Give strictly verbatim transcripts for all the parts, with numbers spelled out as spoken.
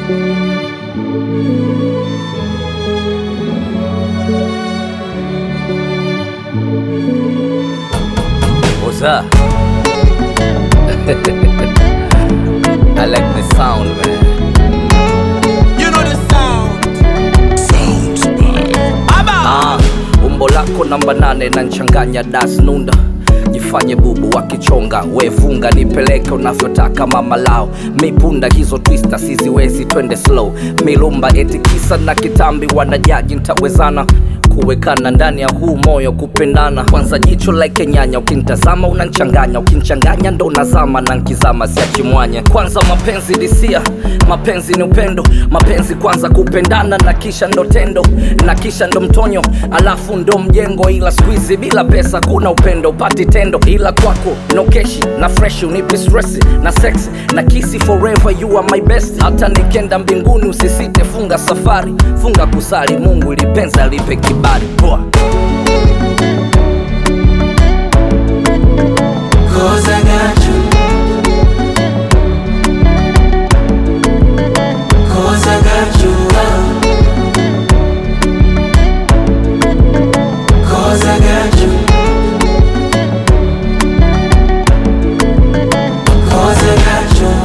What's up? I like the sound, man. You know the sound. Sounds by Ah, umbo lako namba nane na nchanganya das nunda. Jifanye bubu wakichonga, we funga nipeleke unavyotaka mama lao. Mipunda hizo twister siziwezi, twende slow. Milumba eti kisa na kitambi wanajaji nitawezana kuwekana ndani ya huu moyo kupendana. Kwanza jicho like nyanya, ukinitazama unanchanganya, ukinchanganya ndo unazama na nkizama siachi mwanya. Kwanza mapenzi disia, mapenzi ni upendo, mapenzi kwanza kupendana na kisha ndo tendo, na kisha ndo mtonyo, alafu ndo mjengo. Ila squeezy bila pesa kuna upendo upati tendo, ila kwako no keshi na fresh unipi stress na sexy na kisi forever you are my best. Hata nikenda mbinguni usisite, funga safari, funga kusali Mungu ili penzi alipe kibali. Boy. Cause I got you. Cause I got you. Cause I got you. Cause I got you.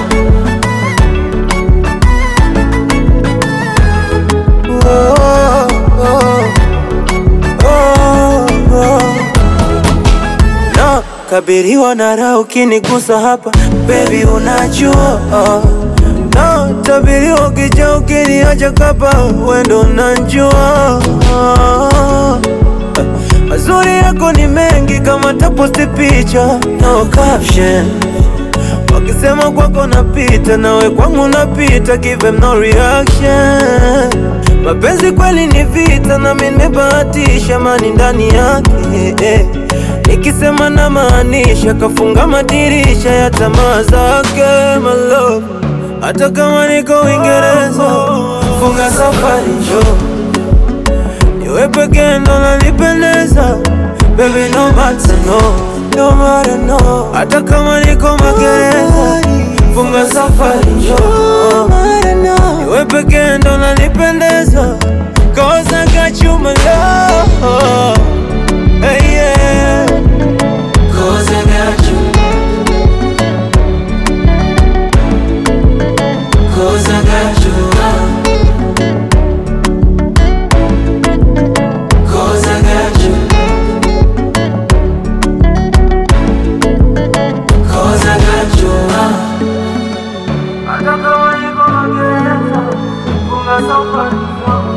Oh, oh, oh, oh. No, kabiriwa na raha ukinigusa hapa baby unajua oh. No, tabiriwa ukija ukiniacha kapa wendo unajua oh. Mazuri yako ni mengi kama taposti picha no caption. Wakisema kwako napita nawe kwangu napita, give them no reaction. Mapenzi kweli ni vita na mimi nimebahatisha mani ndani yake eh. Nikisema na maanisha, kafunga madirisha ya tamaa zake my love. Hata kama niko Uingereza, funga safari njoo, niwe pekee ndo nanipendeza baby no matter no, no matter no. Hata kama niko magereza, funga safari njoo, niwe pekee ndo nanipendeza. Cause I got you my love, hey, yeah. Cause I got you. Cause I got you. Cause I got you. Cause I got you. Hata kama niko magereza, funga safari njoo.